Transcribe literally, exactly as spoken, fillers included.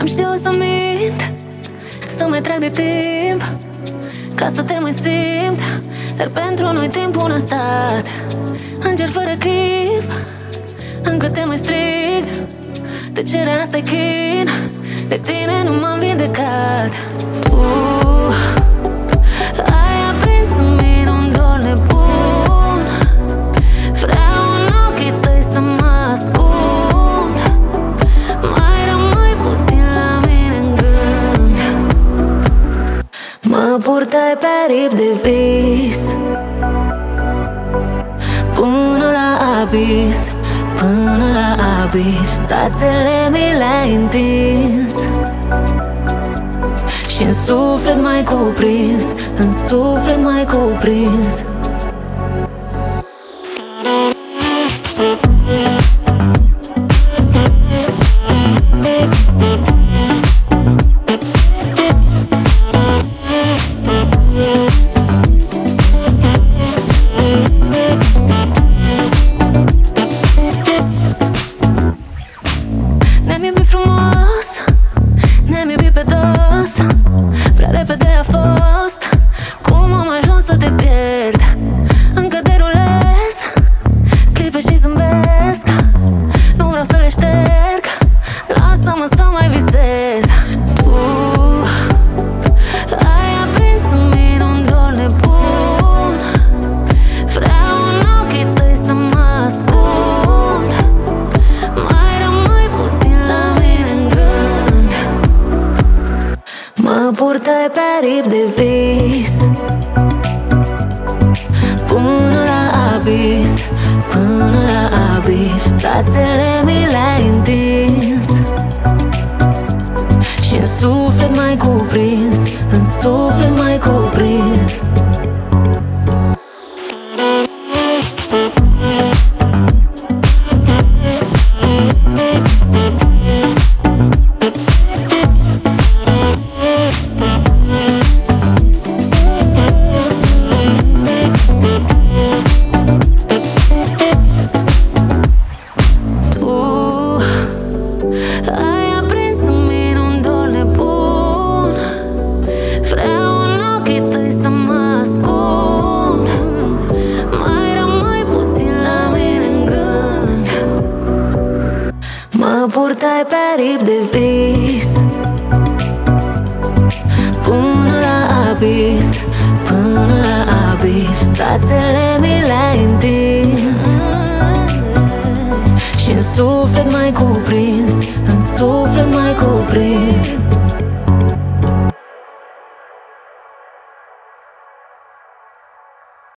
știu să mint, să mai trag de timp, ca să te mai simt. Dar pentru noi timpul n-a stat. Înger fără chip, încă te mai strig. Tăcerea asta-i chin, de tine nu m-am vindecat. Tu ai aprins în mine un dor nebun. Vreau în ochii tăi să mă ascund. Mai rămâi puțin la mine în gând. Mă purtai pe aripi de vis până la abis, până la abis. Brațele mi le-ai întins și în suflet m-ai cuprins, în suflet m-ai cuprins. Ne-am iubit frumos, ne-am iubit pe dos. Prea repede a fost, cum am ajuns să te pierd. Încă derulez clipe și zâmbesc. Nu vreau să le șterg, lasă-mă să mai visez. Tu ai aprins în mine un dor nebun. Vreau în ochii tăi să mă ascund. Mai rămâi puțin la mine în gând. Mă purtai pe aripi de vis până la abis, până la abis. Brațele mi le-ai întins și în suflet m-ai cuprins, în suflet m-ai cuprins. Ai aprins în mine un dor nebun. Vreau în ochii tăi să mă ascund. Mai rămâi puțin la mine în gând. Mă purtai pe aripi de vis până la abis, până la abis. Brațele mi le-ai întins și în suflet m-ai cuprins, în suflet m-ai cuprins.